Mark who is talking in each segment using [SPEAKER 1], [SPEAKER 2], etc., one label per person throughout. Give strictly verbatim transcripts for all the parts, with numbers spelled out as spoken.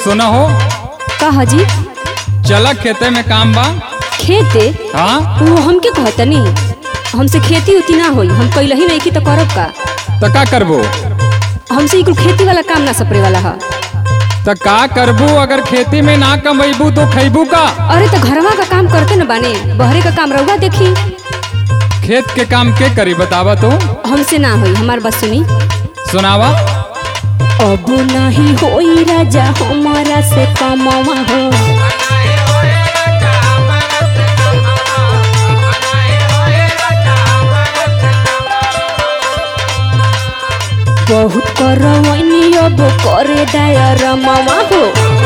[SPEAKER 1] सुना हो
[SPEAKER 2] का हाजी?
[SPEAKER 1] चला खेते में काम बा।
[SPEAKER 2] खेते?
[SPEAKER 1] हाँ
[SPEAKER 2] वो हमके कहतनी हमसे खेती उती ना होई, हम कैल ही नहीं की तो करब का?
[SPEAKER 1] तो का करबो?
[SPEAKER 2] हमसे ई कुल खेती वाला काम ना सपरे वाला है।
[SPEAKER 1] तो का करबू? अगर खेती में ना कमैबू तो खैबू का?
[SPEAKER 2] अरे तो घरवा का काम करते न बाने, बहरे का काम रहुआ देखी।
[SPEAKER 1] खेत के काम के करी बतावा तो।
[SPEAKER 2] हमसे ना होई, हमार बात सुनी।
[SPEAKER 1] सुनावा।
[SPEAKER 2] अब नहीं होई राजा हमारा से कमावा हो, बहुत करवनी अब करे दायर मामा हो।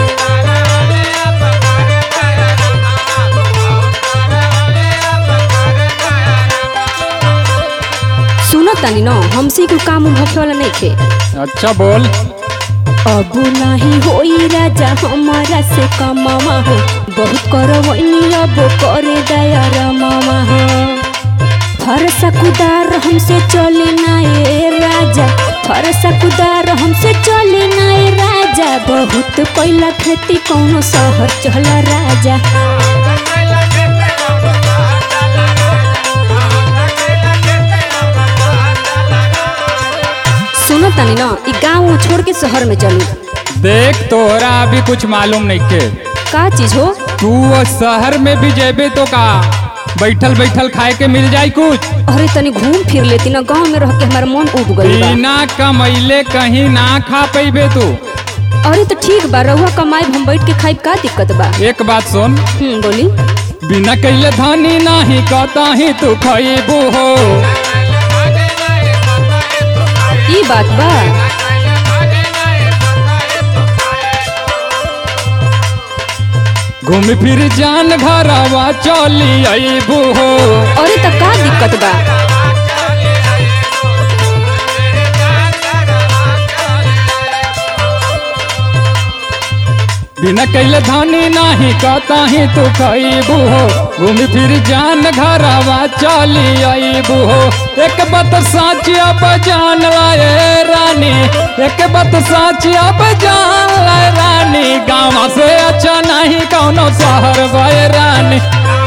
[SPEAKER 2] सुनो तनी न, हमसे कोई काम होखे वाला नहीं थे।
[SPEAKER 1] अच्छा बोल।
[SPEAKER 2] अब नहीं होई राजा हमारा से कमावा हो, बहुत करवनी अब करे दायर मामा हो। फरसा कुदार हमसे चले ना ए राजा, फरसा कुदार हमसे चले ना ए राजा, बहुत कैला खेती कौनो शहर चल राजा। सुनो तनी ना, ई गाँव छोड़ के शहर में चली।
[SPEAKER 1] देख तोहरा अभी कुछ मालूम नहीं के।
[SPEAKER 2] का चीज हो?
[SPEAKER 1] तू शहर में भी जेबे तो का बैठल बैठल खाए के मिल जाए कुछ?
[SPEAKER 2] अरे तनी घूम फिर लेती ना, गाँव में रह के हमारा मन उब गई बा।
[SPEAKER 1] बिना कमैले कहीं ना खा पैबे तू।
[SPEAKER 2] अरे तो ठीक बा, रहुआ कमाई हम बैठ के खाई, का दिक्कत बा?
[SPEAKER 1] एक बात सुन।
[SPEAKER 2] हम्म बोली।
[SPEAKER 1] बिना कैले धानी नाही कहता ही तू खैबू हो।
[SPEAKER 2] ई बात बा।
[SPEAKER 1] घूम फिर जान घरवा चली अबू हो।
[SPEAKER 2] अरे तो का दिक्कत बा?
[SPEAKER 1] बिना कैले धानी नाही कहता ही तू खैबू हो। घूम फिर जान घरवा चली अबू हो। एक बात सच अब जान लाए रानी, एक बात सच अब जान लाए रानी, गाँव से अच्छा नहीं कौनो शहर गए रानी।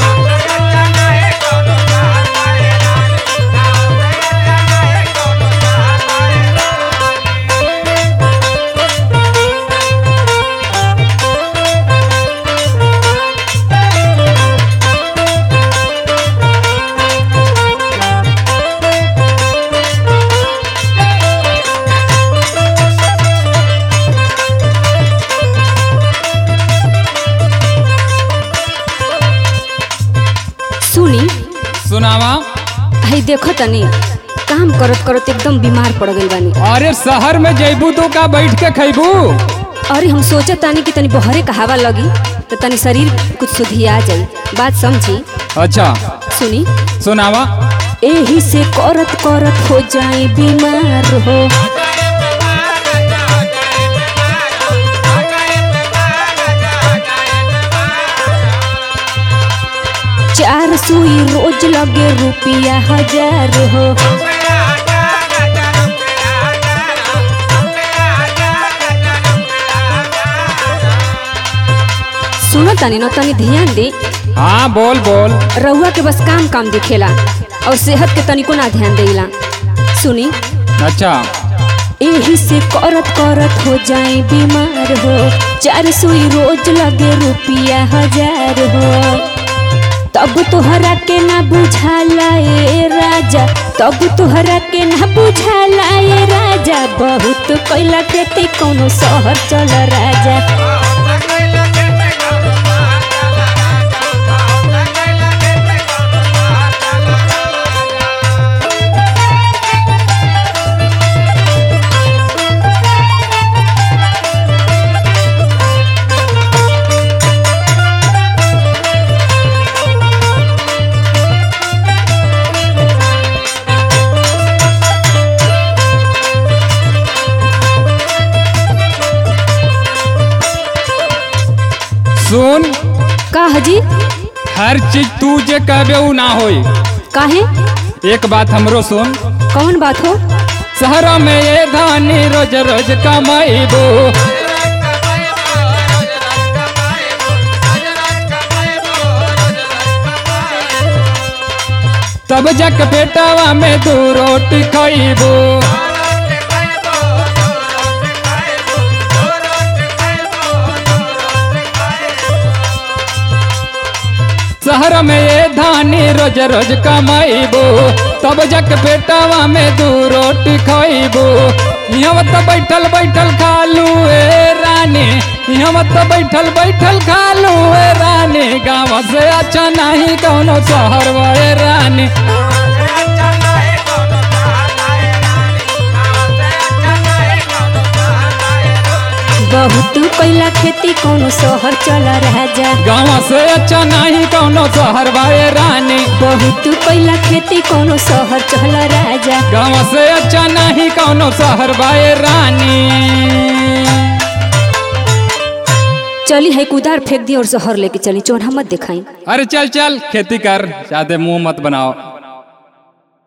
[SPEAKER 2] सुनी।
[SPEAKER 1] सुनावा।
[SPEAKER 2] हई देखो तनी, काम करत करत एकदम बीमार पड़ गई बानी।
[SPEAKER 1] अरे शहर में जैबू तो का बैठ के खैबू?
[SPEAKER 2] अरे हम सोचे तानी कि तनी बहरे का हवा लगी तो तनी शरीर कुछ सुधिया जाई, बात समझी।
[SPEAKER 1] अच्छा
[SPEAKER 2] सुनी।
[SPEAKER 1] सुनावा।
[SPEAKER 2] एही से करत करत हो जाए बीमार हो, चार सुई रोज लगे रुपया हजार हो। सुनो तनी न, तनी ध्यान दे।
[SPEAKER 1] हाँ बोल बोल।
[SPEAKER 2] रहुआ के बस काम काम दिखेला और सेहत के तनिको ना ध्यान देला। सुनी।
[SPEAKER 1] अच्छा।
[SPEAKER 2] एही से करत करत हो जाए बीमार हो, चार सुई रोज लगे रुपया हजार हो। तब तोहरा के ना बुझाला ए राजा, तब तोहरा के ना बुझाला ए राजा, बहुत कैला खेती कौनो शहर चल राजा।
[SPEAKER 1] सुन।
[SPEAKER 2] का हजी?
[SPEAKER 1] हर चीज तू जे कहबे उ ना होई।
[SPEAKER 2] काहे?
[SPEAKER 1] एक बात हमरो सुन।
[SPEAKER 2] कौन बात हो?
[SPEAKER 1] शहर में ये धानी रोज रोज कमाइबो, तब जक पेटावा में दू रोटी खइबू। शहर में ये धानी रोज रोज कमाइबू, तब जक पेटावा में दू रोटी खइबू। यहाँ तो बैठल बैठल खालू ए रानी, यहाँ तो बैठल बैठल खालू ए रानी। गाँव से अच्छा नहीं कौनो शहर ए रानी।
[SPEAKER 2] बहुत कैला खेती कोनो शहर चला राजा।
[SPEAKER 1] गाँव से अच्छा नहीं कौनो शहर ए रानी।
[SPEAKER 2] बहुत कैला खेती कोनो शहर चला राजा।
[SPEAKER 1] गाँव से अच्छा नहीं कौनो शहर ए रानी।
[SPEAKER 2] चली है कुदार फेंक दी और शहर लेके चली, चोर मत दिखाई।
[SPEAKER 1] अरे चल चल खेती कर, ज्यादा मुंह मत बनाओ।